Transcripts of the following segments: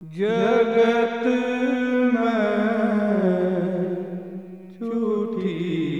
जगत में झूठी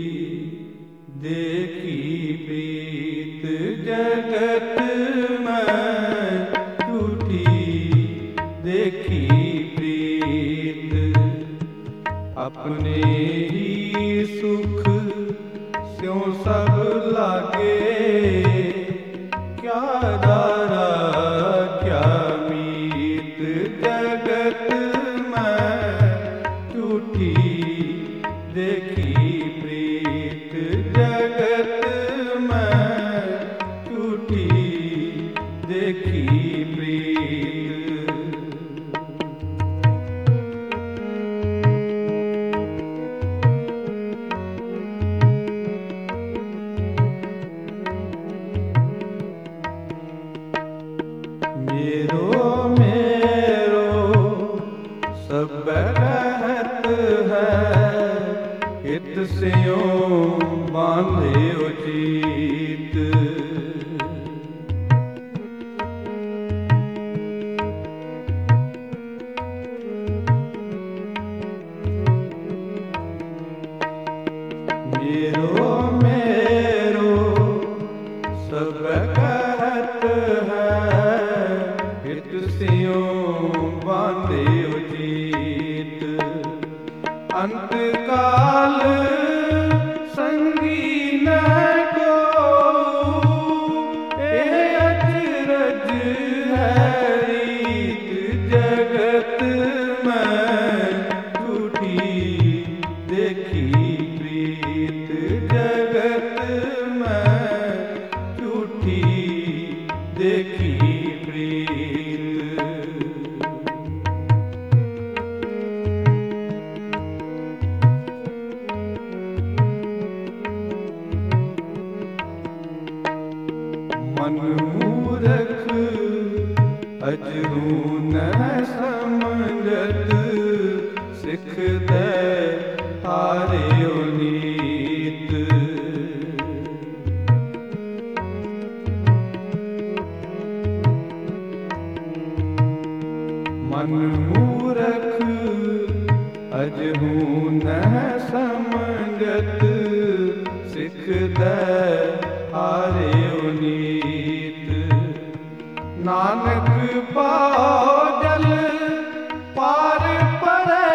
देखी प्रीत, जगत में झूठी देखी प्रीत। अपने ही सुख स्यों सब लागे, क्या दारा क्या मीत। जगत में झूठी देखी प्रीत, जगत में झूठी देखी प्रीत। मेरो मेरो सब रहत है, हित स्यों बांधे उचित। मेरो मेरो सब कहत है, हित स्यों बांधे उचित। अंतकाल संगी न को, ए अचरज है रीत। जगत में झूठी देखी प्रीत, जगत में झूठी देखी प्रीत। मन मूरख अजरू न समझत, सिख दे हारे नीत। मन मूरख अजहू न समझत, सिख दे हारे नीत। नानक पाओ जल पार परै,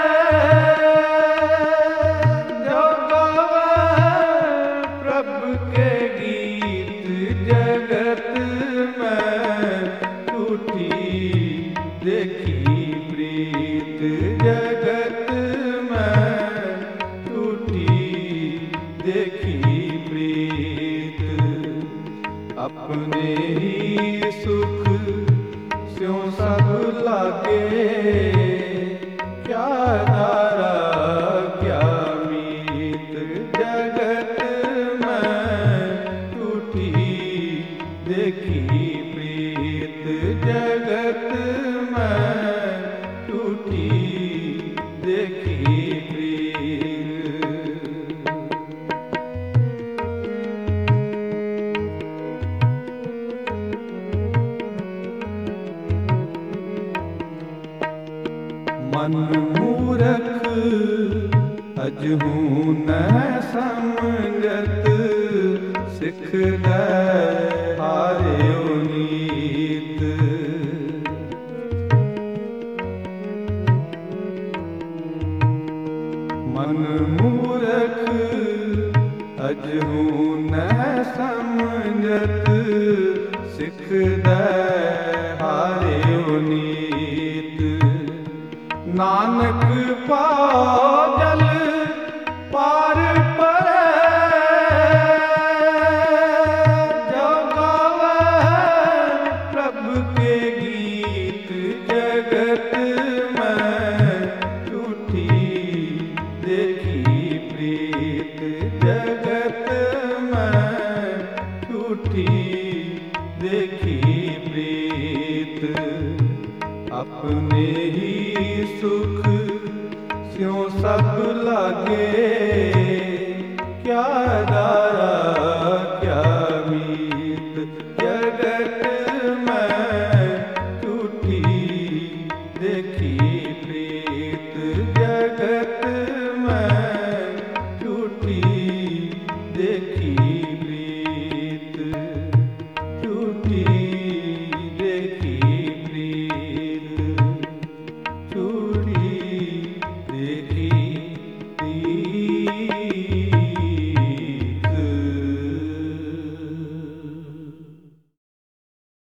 जो गावे प्रभु के गीत। जगत में झूठी देखी प्रीत, जगत में झूठी देखी प्रीत। अपने ही सुख स्यों सब लागे, क्या दारा क्या मीत। जगत में झूठी देखी प्रीत, जगत में झूठी देखी प्रीत। मन मूरख अजहू न समझत, सिख दे हारे नीत। मन मूरख अजहू न समझत, सिख दे हारे नीत। नानक पाओ जल पार परै, जो गावे प्रभु के गीत। जगत में झूठी देखी प्रीत, जगत में झूठी देखी प्रीत। अपने ही सुख स्यों सब लागे, क्या दारा क्या मीत। जगत में झूठी